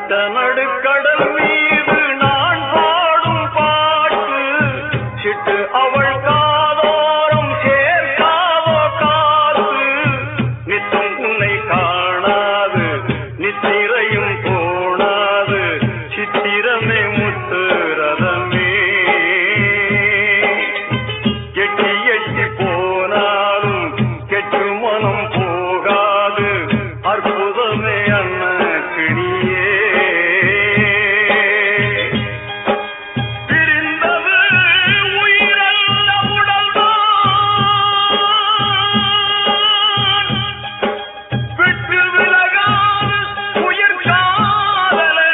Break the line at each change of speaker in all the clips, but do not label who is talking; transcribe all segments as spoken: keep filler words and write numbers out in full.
நடுக்கடல் மீது நான் பாடும் பாட்டு சிட்டு அவள் காதோரம் சேர்க்காதோ காத்து நித்தம் உன்னை காணாது நித்திரையும் போனாது சித்திரமே முத்து ரதமே எட்டி எட்டி போனாலும் கெட்டு மனம் போகாது அற்புதமே அண்ண கிணியே பிரிந்தது உயிரல்ல உடல்தான் விட்டு விலகாது உயிர் காதலே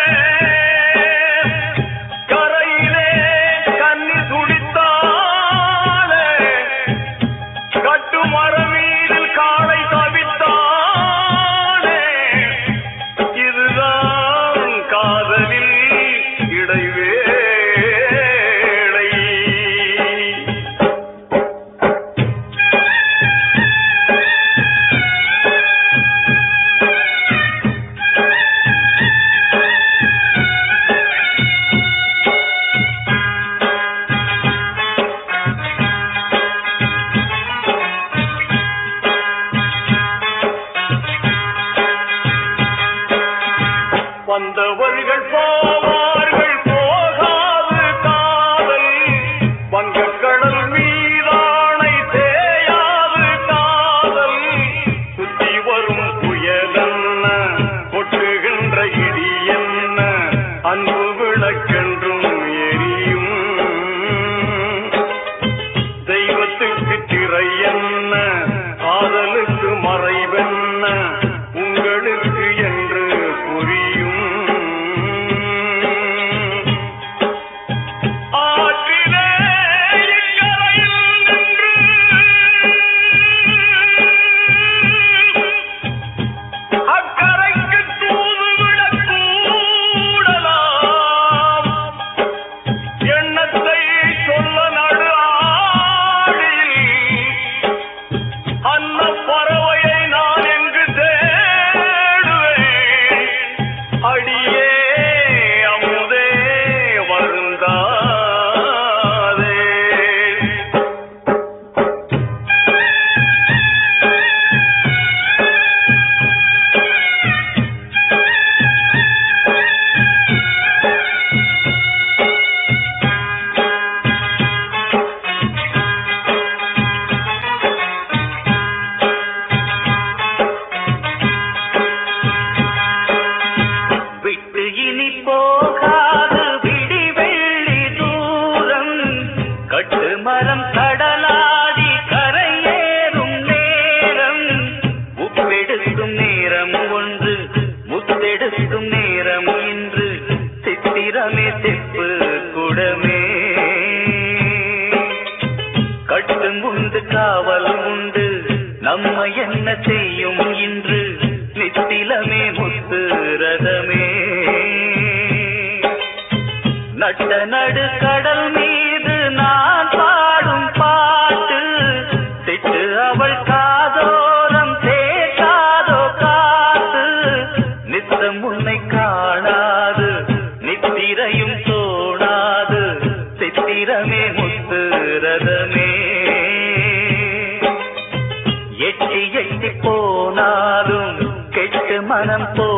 கரையிலே கண்ணி துடித்தாளே கட்டு மரவீதில் காளை தவித்தாளே இதுதான் காதலில் இடைவேளை வந்தவர்கள் போவார்கள் போகாது காதல் வங்கக்கடல் மீதானை தேயாது காதல் சுத்தி வரும் புயலென்ன கொட்டுகின்ற இடி என்ன அன்பு விளக்கென்றும் எரியும் தெய்வத்துக்கு திரை என்ன காதலுக்கு மறைவென்ன உங்களுக்கு என்று புரியும் ஆற்றிலே இக்கரையில் நின்று அக்கரைக்கு தூதுவிடக் கூடலாம் எண்ணத்தை சொல்ல நடு ஆடியில் அன்ன பறவையை நான் எங்கு தேடுவேன் அடியே அமுதே வருந்தாதே விட்டு இனி போகாது விடி வெள்ளி தூரம் கட்டு மரம் கடலாடி கரையேறும் நேரம் உப்பெடுக்கும் நேரம் ஒன்று முத்தெடுக்கும் நேரம் இன்று சித்திரமே செப்பு குடமே கட்டும் உண்டு காவல் உண்டு நம்மை என்ன செய்யும் இன்று நித்திலமே முத்து ரதமே நட்ட நடு கடல் மீது நான் பாடும் பாட்டு சிட்டு அவள் காதோரம் சேர்க்காதோ காத்து நித்தம் உன்னை காணாது நித்திரையும் தோணாது சித்திரமே முத்து ரதமே எட்டி எட்டி போனாலும் கெட்டு மனம் போ